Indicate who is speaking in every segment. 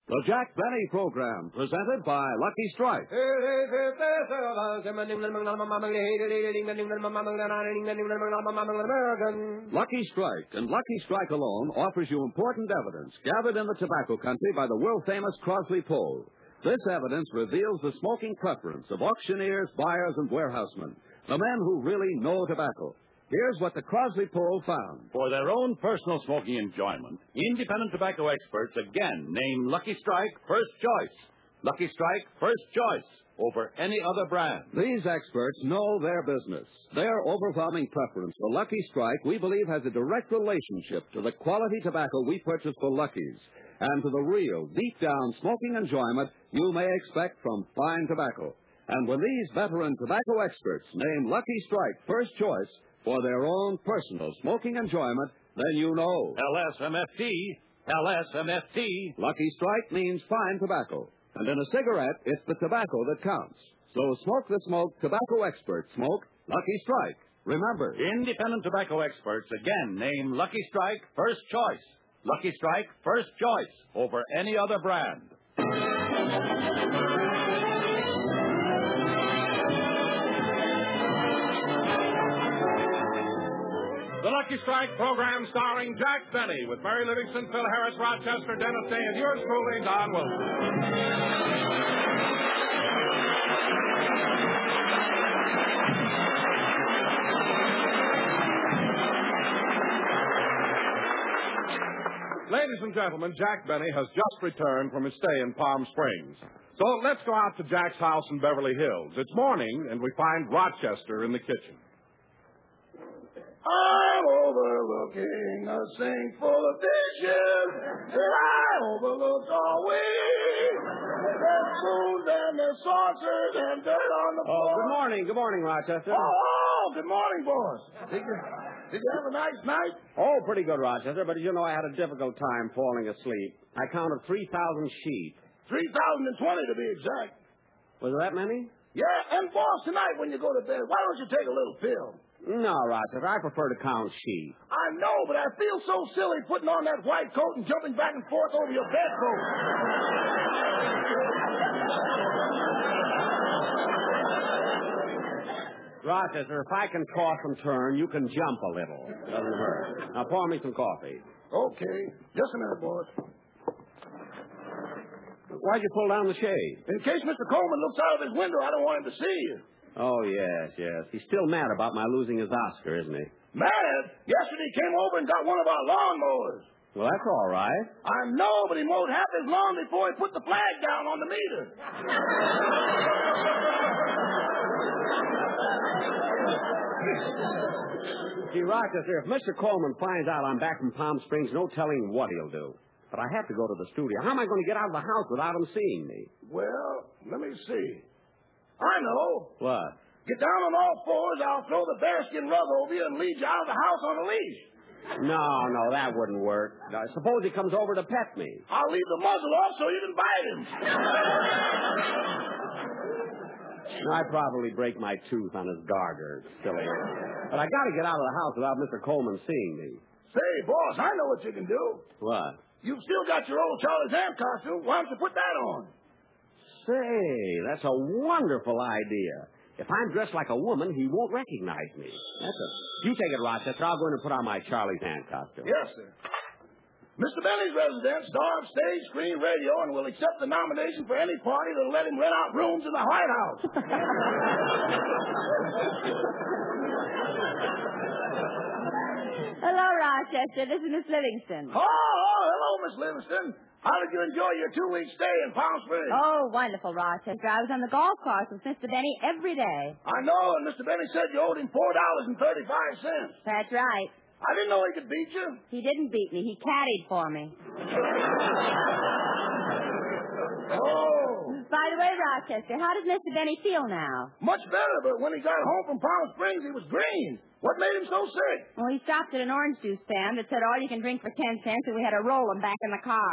Speaker 1: The Jack Benny Program, presented by Lucky Strike. Lucky Strike and Lucky Strike alone offers you important evidence gathered in the tobacco country by the world-famous Crosley Poll. This evidence reveals the smoking preference of auctioneers, buyers, and warehousemen, the men who really know tobacco. Here's what the Crosley Poll found.
Speaker 2: For their own personal smoking enjoyment, independent tobacco experts again name Lucky Strike first choice. Lucky Strike first choice over any other brand.
Speaker 1: These experts know their business. Their overwhelming preference for Lucky Strike, we believe, has a direct relationship to the quality tobacco we purchase for Lucky's and to the real, deep-down smoking enjoyment you may expect from fine tobacco. And when these veteran tobacco experts name Lucky Strike first choice for their own personal smoking enjoyment, then you know.
Speaker 2: LSMFT, LSMFT.
Speaker 1: Lucky Strike means fine tobacco. And in a cigarette, it's the tobacco that counts. So smoke the smoke tobacco experts smoke Lucky Strike. Remember,
Speaker 2: independent tobacco experts again name Lucky Strike first choice. Lucky Strike first choice over any other brand.
Speaker 3: The Lucky Strike program starring Jack Benny with Mary Livingston, Phil Harris, Rochester, Dennis Day, and yours truly, Don Wilson. Ladies and gentlemen, Jack Benny has just returned from his stay in Palm Springs. So let's go out to Jack's house in Beverly Hills. It's morning, and we find Rochester in the kitchen.
Speaker 4: I'm overlooking a sink full of dishes that I overlooked always. There's spoons and there's saucers and dirt on the floor.
Speaker 5: Good morning, Rochester.
Speaker 4: Good morning, boss. Did you have a nice night?
Speaker 5: Oh, pretty good, Rochester, but you know I had a difficult time falling asleep. I counted 3,000 sheep.
Speaker 4: 3,020 to be exact.
Speaker 5: Was there that many?
Speaker 4: Yeah, and boss, tonight when you go to bed, why don't you take a little pill?
Speaker 5: No, Rochester, I prefer to count sheep.
Speaker 4: I know, but I feel so silly putting on that white coat and jumping back and forth over your bedpost.
Speaker 5: Rochester, if I can toss and turn, you can jump a little. Doesn't hurt. Now pour me some coffee.
Speaker 4: Okay. Just a minute, boss.
Speaker 5: Why'd you pull down the shade?
Speaker 4: In case Mr. Coleman looks out of his window, I don't want him to see you.
Speaker 5: Oh, yes. He's still mad about my losing his Oscar, isn't he?
Speaker 4: Mad? Yesterday he came over and got one of our lawnmowers.
Speaker 5: Well, that's all right.
Speaker 4: I know, but he mowed half his lawn before he put the flag down on the meter.
Speaker 5: Gee, Rochester, if Mr. Coleman finds out I'm back from Palm Springs, no telling what he'll do. But I have to go to the studio. How am I going to get out of the house without him seeing me?
Speaker 4: Well, let me see. I know.
Speaker 5: What?
Speaker 4: Get down on all fours, I'll throw the bearskin rug over you and lead you out of the house on a leash.
Speaker 5: No, that wouldn't work. Suppose he comes over to pet me.
Speaker 4: I'll leave the muzzle off so you can bite him.
Speaker 5: I'd probably break my tooth on his garter. Silly. But I got to get out of the house without Mr. Coleman seeing me.
Speaker 4: Say, boss, I know what you can do.
Speaker 5: What?
Speaker 4: You've still got your old Charlie's Aunt costume. Why don't you put that on?
Speaker 5: Say, that's a wonderful idea. If I'm dressed like a woman, he won't recognize me. You take it, Rochester. I'll go in and put on my Charlie's Aunt costume.
Speaker 4: Yes, sir. Mr. Benny's residence, star of stage, screen, radio, and will accept the nomination for any party that'll let him rent out rooms in the White House.
Speaker 6: Hello, Rochester. This is Miss Livingston.
Speaker 4: Hello, Miss Livingston. How did you enjoy your 2-week stay in Palm Springs?
Speaker 6: Oh, wonderful, Rochester. I was on the golf course with Mr. Benny every day.
Speaker 4: I know, and Mr. Benny said you owed him $4.35.
Speaker 6: That's right.
Speaker 4: I didn't know he could beat you.
Speaker 6: He didn't beat me. He caddied for me. By the way, Rochester, how does Mr. Benny feel now?
Speaker 4: Much better, but when he got home from Palm Springs, he was green. What made him so sick?
Speaker 6: Well, he stopped at an orange juice stand that said all you can drink for 10 cents, and we had to roll him back in the car.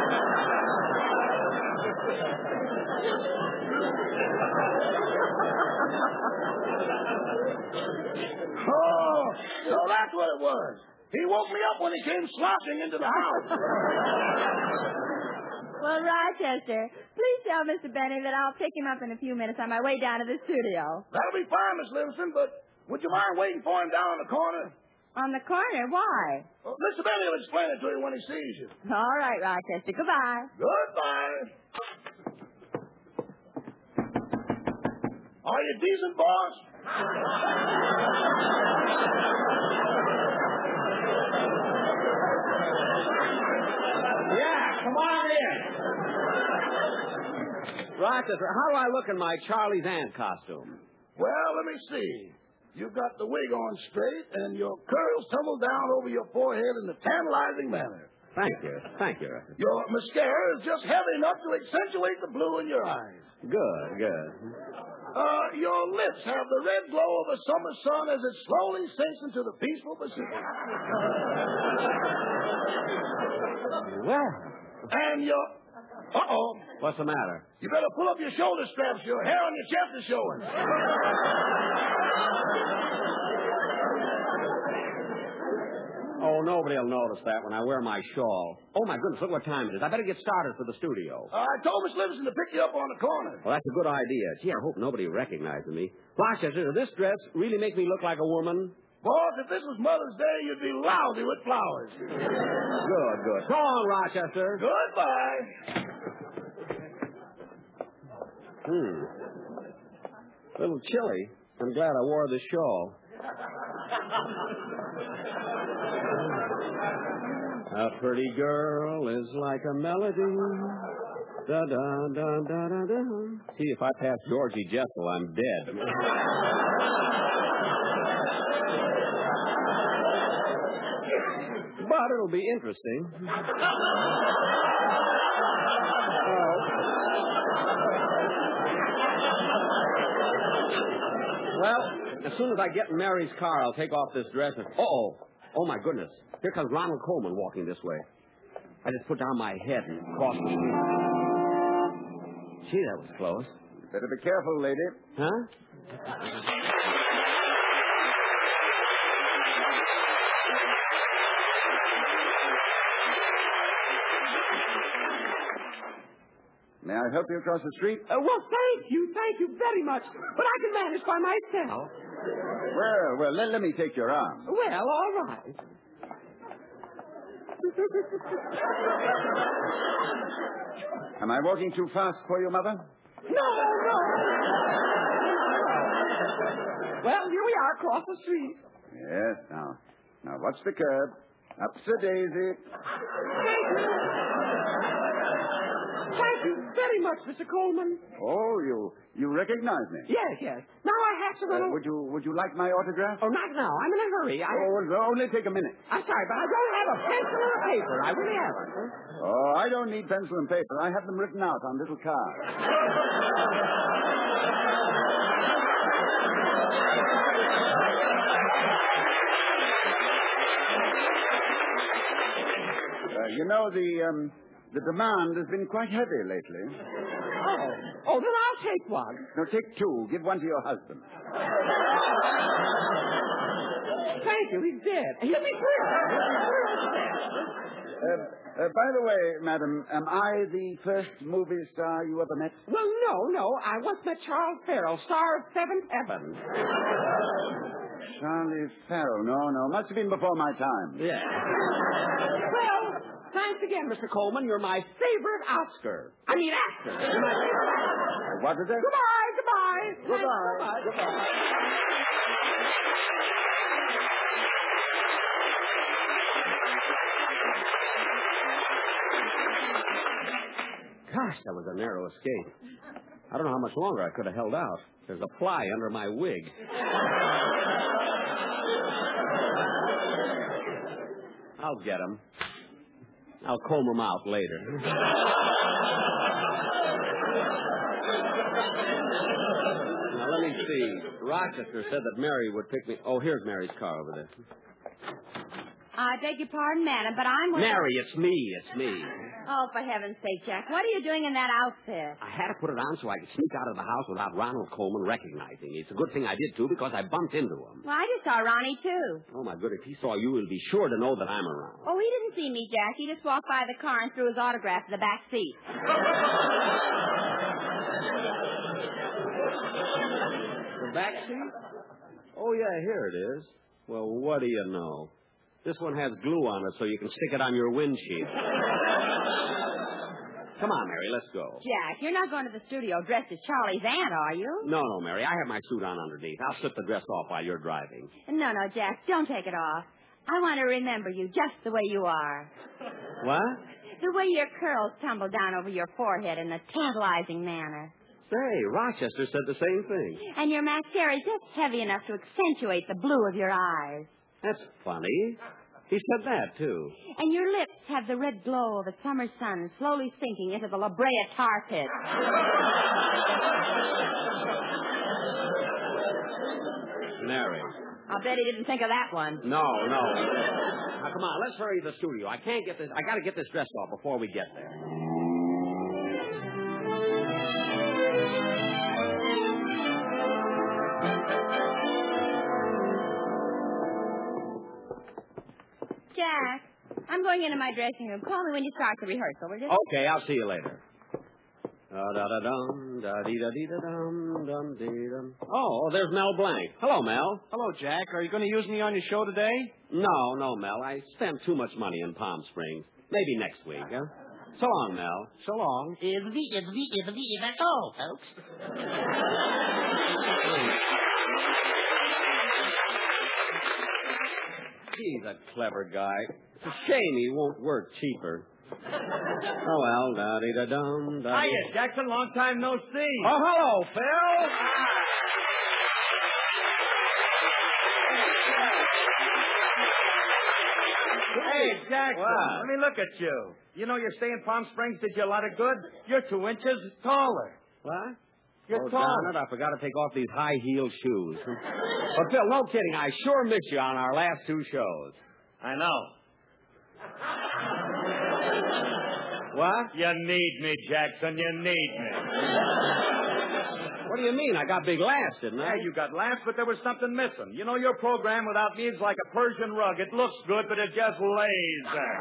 Speaker 4: So that's what it was. He woke me up when he came sloshing into the house.
Speaker 6: Well, Rochester, please tell Mr. Benny that I'll pick him up in a few minutes on my way down to the studio.
Speaker 4: That'll be fine, Miss Livingston, but would you mind waiting for him down on the corner?
Speaker 6: On the corner? Why?
Speaker 4: Mr. Benny will explain it to you when he sees you.
Speaker 6: All right, Rochester. Goodbye.
Speaker 4: Goodbye. Are you decent, boss?
Speaker 5: Yeah, come on in. Rochester, how do I look in my Charlie's Aunt costume?
Speaker 4: Well, let me see. You've got the wig on straight, and your curls tumble down over your forehead in a tantalizing manner.
Speaker 5: Thank you. Thank you.
Speaker 4: Your mascara is just heavy enough to accentuate the blue in your eyes.
Speaker 5: Good, good.
Speaker 4: Your lips have the red glow of a summer sun as it slowly sinks into the peaceful Pacific.
Speaker 5: Well.
Speaker 4: And your... Uh-oh.
Speaker 5: What's the matter?
Speaker 4: You better pull up your shoulder straps. Your hair on your chest is showing.
Speaker 5: Oh, nobody will notice that when I wear my shawl. Oh, my goodness, look what time it is. I better get started for the studio.
Speaker 4: I told Miss Livingston to pick you up on the corner.
Speaker 5: Well, that's a good idea. Gee, I hope nobody recognizes me. Rochester, does this dress really make me look like a woman?
Speaker 4: Boss, if this was Mother's Day, you'd be lousy with flowers.
Speaker 5: Good, good. So long, Rochester.
Speaker 4: Goodbye.
Speaker 5: A little chilly. I'm glad I wore this shawl. A pretty girl is like a melody. Da da da da da da. See, if I pass Georgie Jessel, I'm dead. But it'll be interesting. Well, as soon as I get in Mary's car, I'll take off this dress and... Oh, my goodness. Here comes Ronald Coleman walking this way. I just put down my head and crossed the street. Gee, that was close.
Speaker 7: Better be careful, lady.
Speaker 5: Huh?
Speaker 7: May I help you across the street?
Speaker 8: Well, thank you very much. But I can manage by myself.
Speaker 7: Well, let me take your arm.
Speaker 8: Well, all right.
Speaker 7: Am I walking too fast for you, Mother?
Speaker 8: No. Well, here we are across the street.
Speaker 7: Yes, now watch the curb. Up's a daisy.
Speaker 8: Thank you very much, Mr. Coleman.
Speaker 7: Oh, you recognize me?
Speaker 8: Yes. Now I have to run over.
Speaker 7: Would you like my autograph?
Speaker 8: Oh, not now. I'm in a hurry.
Speaker 7: Oh, only take a minute.
Speaker 8: I'm sorry, but I don't have a pencil or a paper. I really haven't.
Speaker 7: Oh, I don't need pencil and paper. I have them written out on little cards. You know, the demand has been quite heavy lately.
Speaker 8: Oh, then I'll take one.
Speaker 7: No, take two. Give one to your husband.
Speaker 8: Thank you. He's dead. He'll be thrilled.
Speaker 7: By the way, madam, am I the first movie star you ever met?
Speaker 8: Well, no. I once met Charles Farrell, star of Seventh Heaven.
Speaker 7: Charlie Farrell. No. Must have been before my time.
Speaker 5: Yeah.
Speaker 8: Well, thanks again, Mr. Coleman. You're my favorite actor.
Speaker 7: What is it?
Speaker 8: Goodbye.
Speaker 7: Goodbye.
Speaker 5: Gosh, that was a narrow escape. I don't know how much longer I could have held out. There's a fly under my wig. I'll get him. I'll comb him out later. Now, let me see. Rochester said that Mary would pick me... Oh, here's Mary's car over there.
Speaker 6: I beg your pardon, madam, but I'm...
Speaker 5: Mary, it's me. It's me.
Speaker 6: Oh, for heaven's sake, Jack, what are you doing in that outfit?
Speaker 5: I had to put it on so I could sneak out of the house without Ronald Coleman recognizing me. It's a good thing I did, too, because I bumped into him.
Speaker 6: Well, I just saw Ronnie, too.
Speaker 5: Oh, my goodness. If he saw you, he'll be sure to know that I'm around.
Speaker 6: Oh, he didn't see me, Jack. He just walked by the car and threw his autograph in the back seat.
Speaker 5: The back seat? Oh, yeah, here it is. Well, what do you know? This one has glue on it so you can stick it on your windshield. Come on, Mary, let's go.
Speaker 6: Jack, you're not going to the studio dressed as Charlie's aunt, are you?
Speaker 5: No, Mary, I have my suit on underneath. I'll slip the dress off while you're driving.
Speaker 6: No, Jack, don't take it off. I want to remember you just the way you are.
Speaker 5: What?
Speaker 6: The way your curls tumble down over your forehead in a tantalizing manner.
Speaker 5: Say, Rochester said the same thing.
Speaker 6: And your mascara is just heavy enough to accentuate the blue of your eyes.
Speaker 5: That's funny. He said that, too.
Speaker 6: And your lips have the red glow of a summer sun slowly sinking into the La Brea tar pit.
Speaker 5: Mary.
Speaker 6: I'll bet he didn't think of that one.
Speaker 5: No. Now, come on, let's hurry to the studio. I got to get this dress off before we get there.
Speaker 6: Jack, I'm going into my dressing room. Call me when you start the rehearsal, will you?
Speaker 5: Okay, I'll see you later. Oh, there's Mel Blanc. Hello, Mel.
Speaker 9: Hello, Jack. Are you going to use me on your show today?
Speaker 5: No, Mel. I spent too much money in Palm Springs. Maybe next week, huh? So long, Mel.
Speaker 9: So long.
Speaker 8: That's all, folks.
Speaker 5: He's a clever guy. It's a shame he won't work cheaper. Oh, well, da-dee-da-dum, da.
Speaker 9: Hiya, Jackson. Long time no see.
Speaker 5: Oh, hello, Phil.
Speaker 9: Hey, Jackson.
Speaker 5: What?
Speaker 9: Let me look at you. You know your stay in Palm Springs did you a lot of good. You're 2 inches taller.
Speaker 5: What?
Speaker 9: You're
Speaker 5: darn
Speaker 9: taller.
Speaker 5: it, I forgot to take off these high-heel shoes. But, Phil, no kidding. I sure missed you on our last 2 shows.
Speaker 9: I know.
Speaker 5: What?
Speaker 9: You need me, Jackson. You need me.
Speaker 5: What do you mean? I got big laughs, didn't I?
Speaker 9: Yeah, you got laughs, but there was something missing. You know, your program without me is like a Persian rug. It looks good, but it just lays there.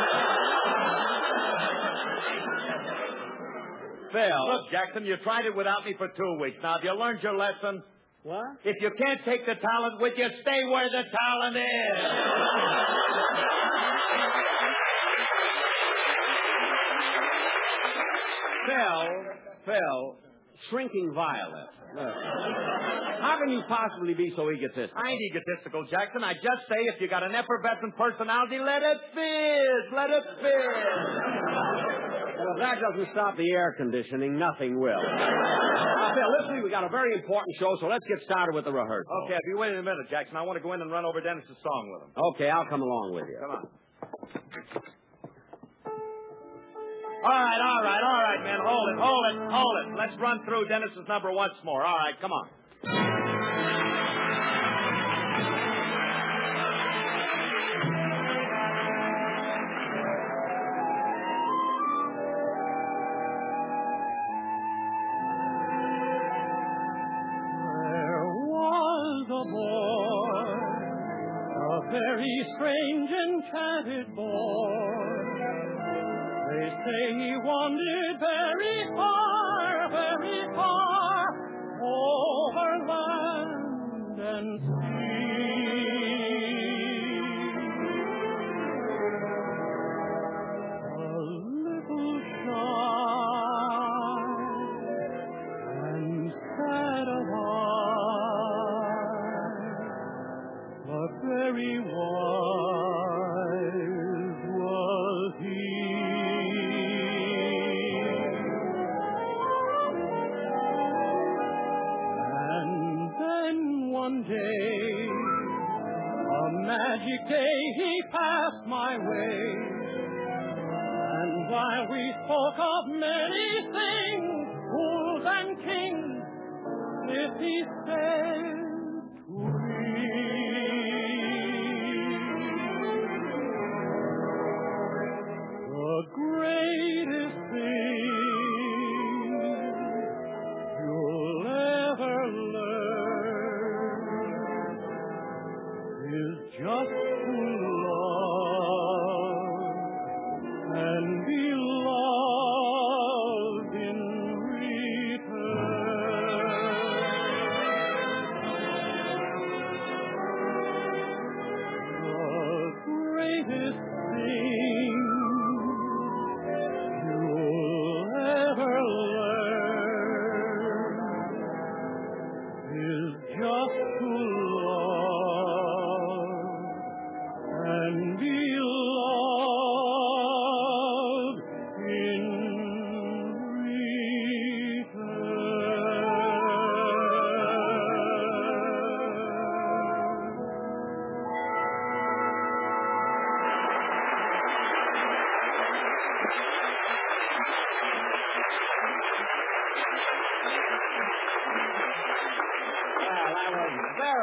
Speaker 5: Phil.
Speaker 9: Look, Jackson, you tried it without me for 2 weeks. Now, have you learned your lesson?
Speaker 5: What?
Speaker 9: If you can't take the talent with you, stay where the talent is.
Speaker 5: Phil, shrinking violet. How can you possibly be so egotistical?
Speaker 9: I ain't egotistical, Jackson. I just say if you got an effervescent personality, let it fizz. Let it fizz.
Speaker 5: Well, if that doesn't stop the air conditioning, nothing will. Now, Phil, listen, we got a very important show, so let's get started with the rehearsal.
Speaker 9: Okay, if you wait a minute, Jackson, I want to go in and run over Dennis's song with him.
Speaker 5: Okay, I'll come along with you.
Speaker 9: Come on. All right, man. Hold it. Let's run through Dennis's number once more. All right, come on.
Speaker 10: There was a boy, a very strange, enchanted boy. They say he wandered very far, over land and sea. A little shy and sad of eye, but very wise was he. One day, a magic day, he passed my way. And while we spoke of many things, fools and kings, this he said to me.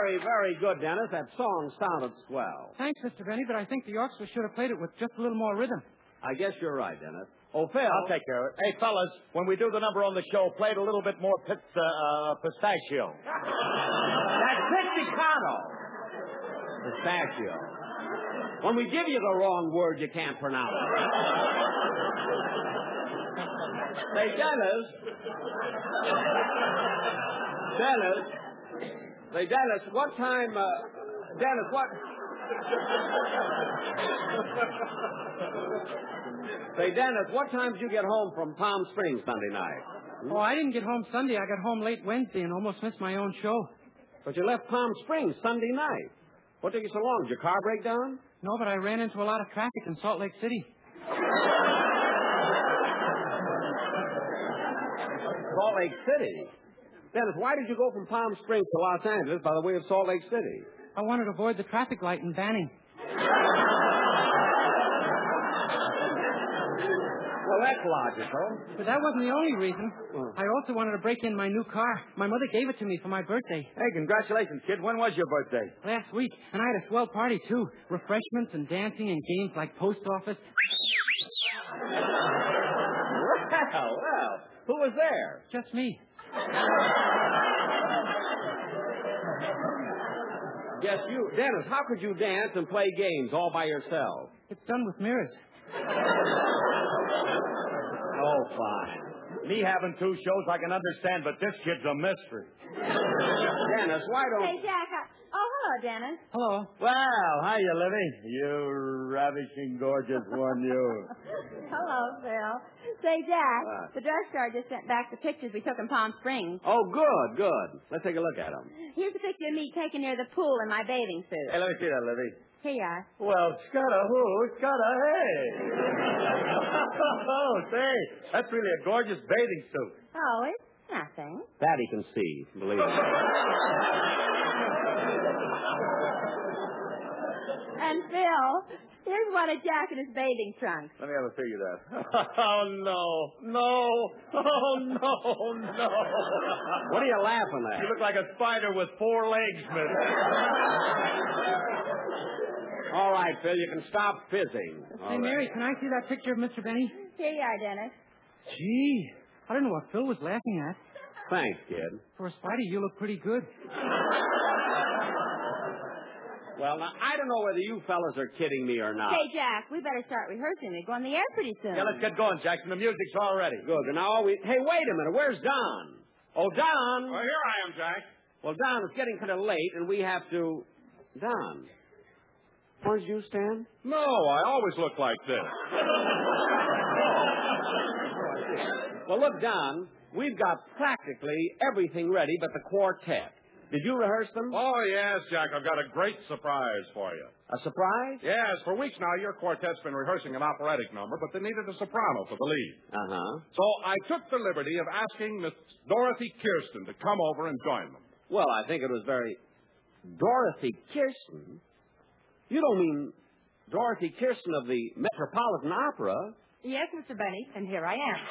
Speaker 5: very, very good, Dennis. That song sounded swell.
Speaker 8: Thanks, Mr. Benny, but I think the orchestra should have played it with just a little more rhythm.
Speaker 5: I guess you're right, Dennis. Oh, Phil.
Speaker 9: I'll take care of it. Hey, fellas, when we do the number on the show, play it a little bit more pistachio.
Speaker 5: That's pizzicato. Pistachio. When we give you the wrong word, you can't pronounce it. Say, Dennis. Say, Dennis, what time, Dennis, what... Say, Dennis, what time did you get home from Palm Springs Sunday night?
Speaker 8: Oh, I didn't get home Sunday. I got home late Wednesday and almost missed my own show.
Speaker 5: But you left Palm Springs Sunday night. What took you so long? Did your car break down?
Speaker 8: No, but I ran into a lot of traffic in Salt Lake City.
Speaker 5: Salt Lake City? Dennis, why did you go from Palm Springs to Los Angeles by the way of Salt Lake City?
Speaker 8: I wanted to avoid the traffic light in Banning.
Speaker 5: Well, that's logical.
Speaker 8: But that wasn't the only reason. I also wanted to break in my new car. My mother gave it to me for my birthday.
Speaker 9: Hey, congratulations, kid. When was your birthday?
Speaker 8: Last week. And I had a swell party, too. Refreshments and dancing and games like post office.
Speaker 5: Well, who was there?
Speaker 8: Just me.
Speaker 5: Yes, you. Dennis, how could you dance and play games all by yourself?
Speaker 8: It's done with mirrors.
Speaker 5: Oh, fine.
Speaker 9: Me having two shows I can understand, but this kid's a mystery.
Speaker 5: Dennis, why don't...
Speaker 6: Hey, Jack. Oh, hello, Dennis.
Speaker 8: Hello.
Speaker 9: Well, hiya, Livy. You ravishing, gorgeous one, you.
Speaker 6: Hello, Phil. Say, Jack, the drugstore just sent back the pictures we took in Palm Springs.
Speaker 5: Oh, good, good. Let's take a look at them.
Speaker 6: Here's a picture of me taken near the pool in my bathing suit.
Speaker 9: Hey, let me see that, Livy.
Speaker 6: Here you are.
Speaker 9: Well, Scudda-hoo, Scudda-hey. Oh, say, that's really a gorgeous bathing suit.
Speaker 6: Oh, it's nothing.
Speaker 5: That he can see, believe me.
Speaker 6: And Phil, here's one of Jack in his bathing trunks.
Speaker 9: Let me have a figure of that. Oh, no. No. Oh, no, no.
Speaker 5: What are you laughing at?
Speaker 9: You look like a spider with 4 legs, miss.
Speaker 5: All right, Phil, you can stop fizzing.
Speaker 8: Hey, Mary, can I see that picture of Mr. Benny?
Speaker 6: Here you are, Dennis.
Speaker 8: Gee, I don't know what Phil was laughing at.
Speaker 5: Thanks, kid.
Speaker 8: For a spider, you look pretty good.
Speaker 5: Well, now, I don't know whether you fellas are kidding me or not.
Speaker 6: Hey, Jack, we better start rehearsing. We go on the air pretty soon.
Speaker 9: Yeah, let's get going, Jackson. The music's all ready.
Speaker 5: Good. And now Hey, wait a minute. Where's Don? Oh, Don.
Speaker 3: Well, here I am, Jack.
Speaker 5: Well, Don, it's getting kind of late, and we have to... Don. Where did you stand?
Speaker 3: No, I always look like this.
Speaker 5: Well, look, Don, we've got practically everything ready but the quartet. Did you rehearse them?
Speaker 3: Oh, yes, Jack. I've got a great surprise for you.
Speaker 5: A surprise?
Speaker 3: Yes, for weeks now, your quartet's been rehearsing an operatic number, but they needed a soprano for the lead.
Speaker 5: Uh-huh.
Speaker 3: So I took the liberty of asking Miss Dorothy Kirsten to come over and join them.
Speaker 5: Well, I think it was very... Dorothy Kirsten? You don't mean Dorothy Kirsten of the Metropolitan Opera?
Speaker 6: Yes, Mr. Benny, and here I am.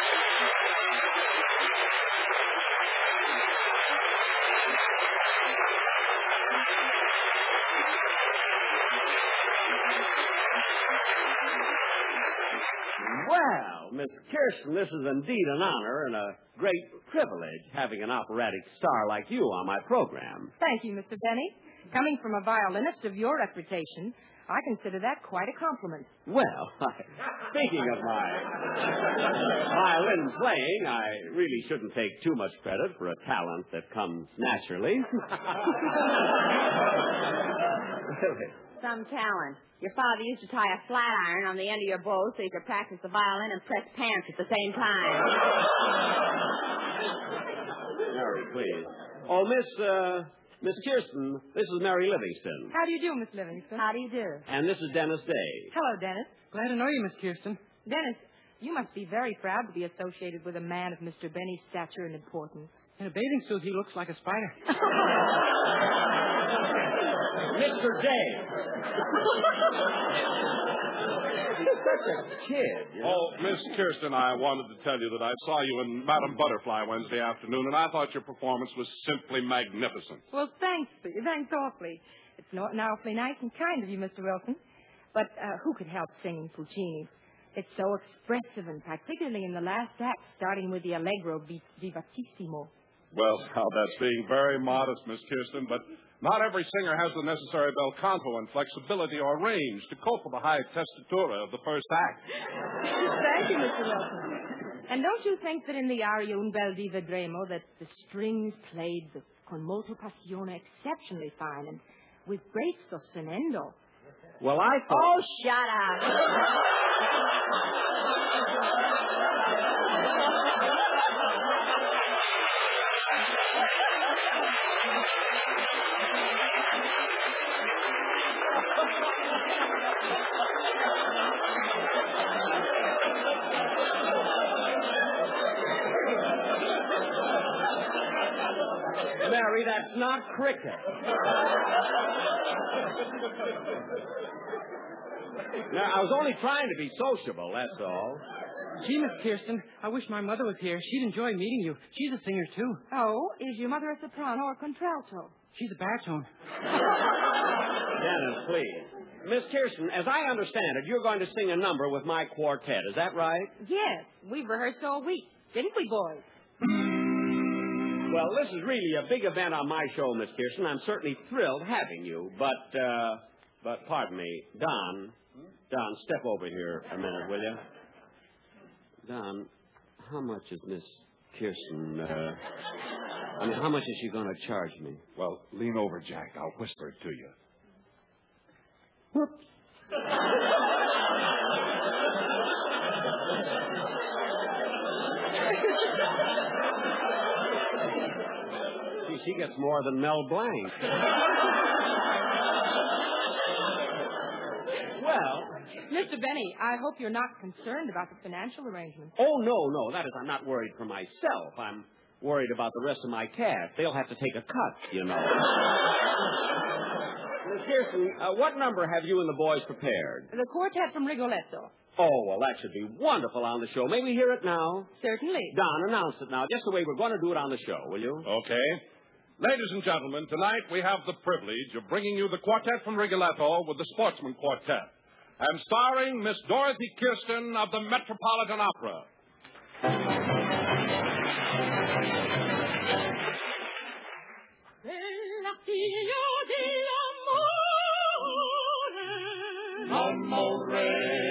Speaker 5: Well, Miss Kirsten, this is indeed an honor and a great privilege having an operatic star like you on my program.
Speaker 11: Thank you, Mr. Benny. Coming from a violinist of your reputation, I consider that quite a compliment.
Speaker 5: Well, speaking of my violin playing, I really shouldn't take too much credit for a talent that comes naturally.
Speaker 6: Some talent. Your father used to tie a flat iron on the end of your bow so you could practice the violin and press pants at the same time.
Speaker 5: Mary, please. Oh, Miss Kirsten, this is Mary Livingston.
Speaker 11: How do you do, Miss Livingston?
Speaker 6: How do you do?
Speaker 5: And this is Dennis Day.
Speaker 11: Hello, Dennis.
Speaker 8: Glad to know you, Miss Kirsten.
Speaker 11: Dennis, you must be very proud to be associated with a man of Mr. Benny's stature and importance.
Speaker 8: In a bathing suit, he looks like a spider.
Speaker 5: Mr. Dave. You're such a kid. You know?
Speaker 3: Oh, Miss Kirsten, I wanted to tell you that I saw you in Madame Butterfly Wednesday afternoon, and I thought your performance was simply magnificent.
Speaker 11: Well, thanks, Steve. Thanks awfully. It's not awfully nice and kind of you, Mr. Wilson. But who could help singing Puccini? It's so expressive, and particularly in the last act, starting with the Allegro vivatissimo.
Speaker 3: Well, now that's being very modest, Miss Kirsten, but not every singer has the necessary bel canto and flexibility or range to cope with the high tessitura of the first act.
Speaker 11: Thank you, Mr. Wilson. And don't you think that in the aria Un bel di vedremo that the strings played the con molto passione exceptionally fine and with great sostenendo?
Speaker 5: Well, I thought...
Speaker 6: Oh, shut up.
Speaker 5: Mary, that's not cricket. Now, I was only trying to be sociable, that's all.
Speaker 8: Gee, Miss Kirsten, I wish my mother was here. She'd enjoy meeting you. She's a singer, too.
Speaker 11: Oh, is your mother a soprano or contralto?
Speaker 8: She's a baritone.
Speaker 5: Dennis, please. Miss Kirsten, as I understand it, you're going to sing a number with my quartet. Is that right?
Speaker 11: Yes, we've rehearsed all week. Didn't we, boys?
Speaker 5: Well, this is really a big event on my show, Miss Kirsten. I'm certainly thrilled having you. But pardon me, Don, step over here a minute, will you? Don, how much is Miss Kirsten, how much is she going to charge me?
Speaker 3: Well, lean over, Jack. I'll whisper it to you.
Speaker 5: Whoops. She gets more than Mel Blanc. Well,
Speaker 11: Mr. Benny, I hope you're not concerned about the financial arrangements.
Speaker 5: oh, no. That is, I'm not worried for myself. I'm worried about the rest of my cast. They'll have to take a cut, you know. Miss Kirsten, what number have you and the boys prepared?
Speaker 11: The quartet from Rigoletto.
Speaker 5: Oh, well, that should be wonderful on the show. May we hear it now?
Speaker 11: Certainly.
Speaker 5: Don, announce it now, just the way we're going to do it on the show, will you?
Speaker 3: Okay. Ladies and gentlemen, tonight we have the privilege of bringing you the quartet from Rigoletto with the Sportsman Quartet, and starring Miss Dorothy Kirsten of the Metropolitan Opera.
Speaker 10: Amore.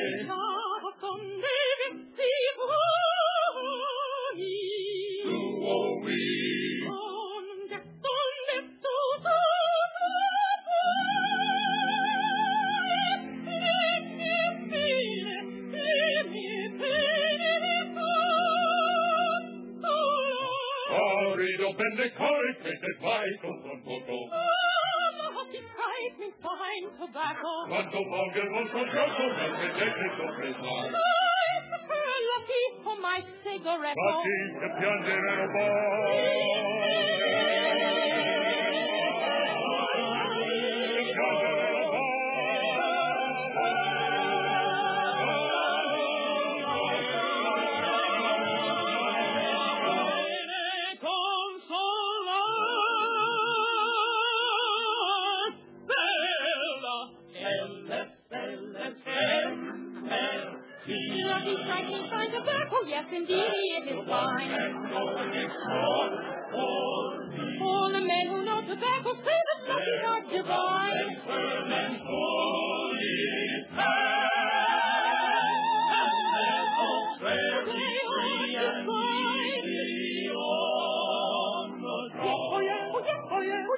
Speaker 10: Bende corricate vai con poco. He cried me fine tobacco. Quanto voglio molto gioco, nel vedete sorpresa. I prefer lucky for my cigarette. Lucky che piangere un yes, indeed, it is fine. All the men who know tobacco say that lucky are divine. Oh, yeah, oh, yeah, oh, yeah, oh,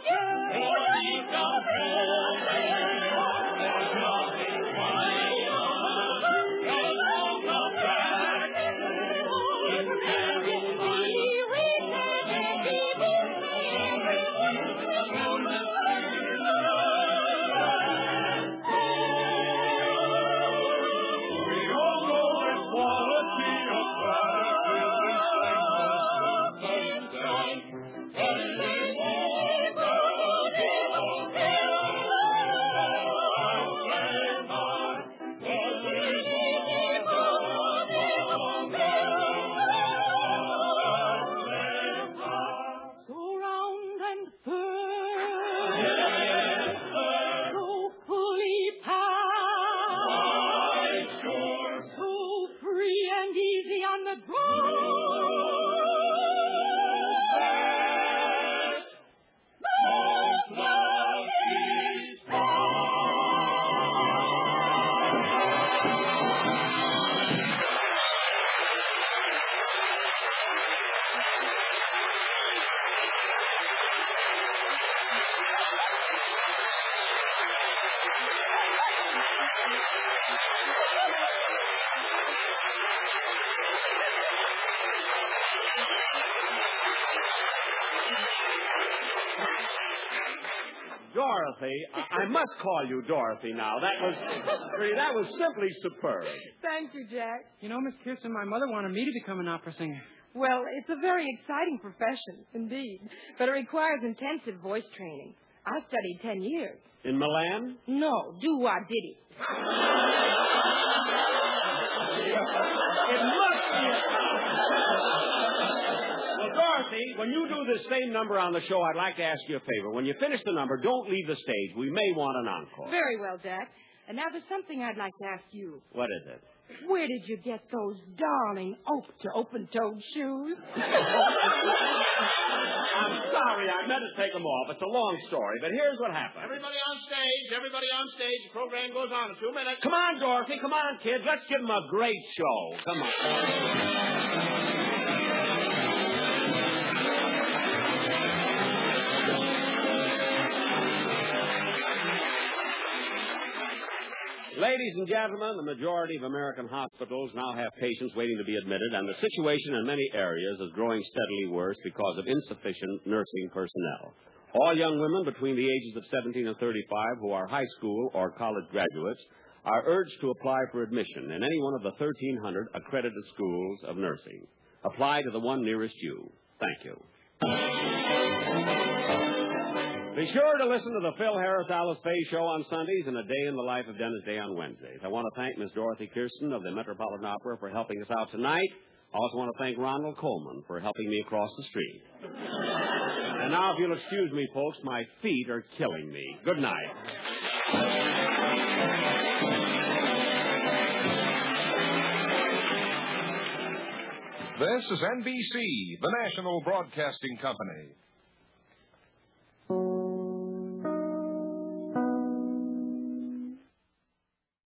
Speaker 5: Dorothy, I must call you Dorothy now. That was simply superb.
Speaker 11: Thank you, Jack.
Speaker 8: You know, Miss Kirsten, my mother wanted me to become an opera singer.
Speaker 11: Well, it's a very exciting profession, indeed. But it requires intensive voice training. I studied 10 years.
Speaker 5: In Milan?
Speaker 11: No, doo-wah did it.
Speaker 5: It must be a... Well, Dorothy, when you do this same number on the show, I'd like to ask you a favor. When you finish the number, don't leave the stage. We may want an encore.
Speaker 11: Very well, Jack. And now there's something I'd like to ask you.
Speaker 5: What is it?
Speaker 11: Where did you get those darling open-toed shoes?
Speaker 5: I'm sorry, I meant to take them off. It's a long story, but here's what happened.
Speaker 12: Everybody on stage. The program goes on in 2 minutes.
Speaker 5: Come on, Dorothy. Come on, kids. Let's give them a great show. Come on. Ladies and gentlemen, the majority of American hospitals now have patients waiting to be admitted, and the situation in many areas is growing steadily worse because of insufficient nursing personnel. All young women between the ages of 17 and 35 who are high school or college graduates are urged to apply for admission in any one of the 1,300 accredited schools of nursing. Apply to the one nearest you. Thank you. Be sure to listen to the Phil Harris Alice Faye Show on Sundays and A Day in the Life of Dennis Day on Wednesdays. I want to thank Miss Dorothy Kirsten of the Metropolitan Opera for helping us out tonight. I also want to thank Ronald Coleman for helping me across the street. And now, if you'll excuse me, folks, my feet are killing me. Good night.
Speaker 13: This is NBC, the national broadcasting company.